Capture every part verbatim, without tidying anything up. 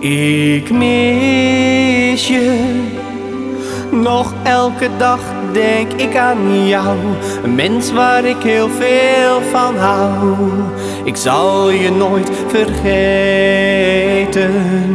Ik mis je, nog elke dag denk ik aan jou. Een mens waar ik heel veel van hou. Ik zal je nooit vergeten.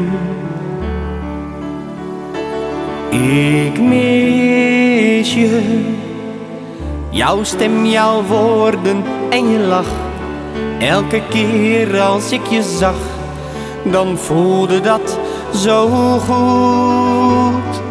Ik mis je, jouw stem, jouw woorden en je lach. Elke keer als ik je zag, dan voelde dat zo goed.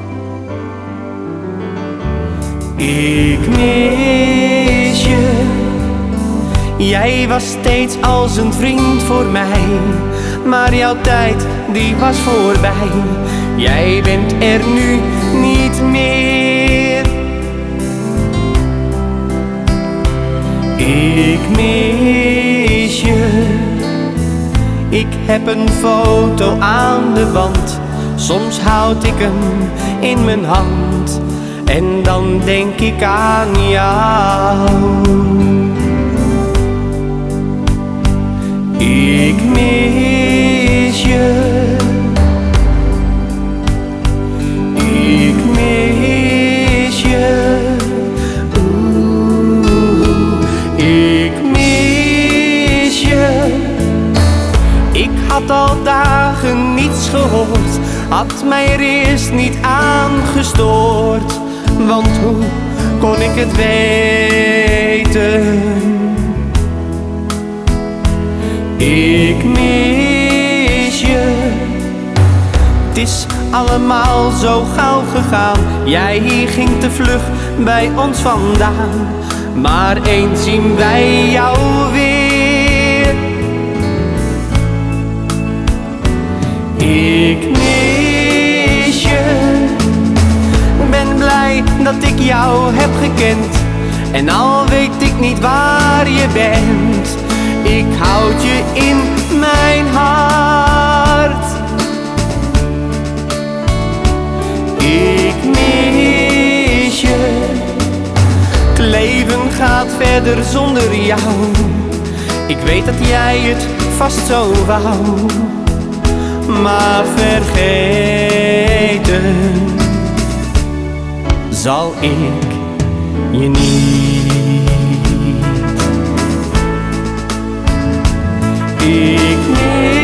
Ik mis je, jij was steeds als een vriend voor mij. Maar jouw tijd, die was voorbij. Jij bent er nu niet meer. Ik mis je, ik heb een foto aan de wand. Soms houd ik hem in mijn hand en dan denk ik aan jou. Ik mis je, ik mis je. Oeh, ik mis je. Ik had al dagen niets gehoord, had mij er eerst niet aangestoord. Want hoe kon ik het weten? Ik mis je. Het is allemaal zo gauw gegaan. Jij ging te vlug bij ons vandaan. Maar eens zien wij jou weer. Ik mis je. Ben blij dat ik jou heb gekend. En al weet ik niet waar je bent, ik houd je in mijn hart. Ik mis je. Het leven gaat verder zonder jou. Ik weet dat jij het vast zo wou. Maar vergeten zal ik je niet. Ik mis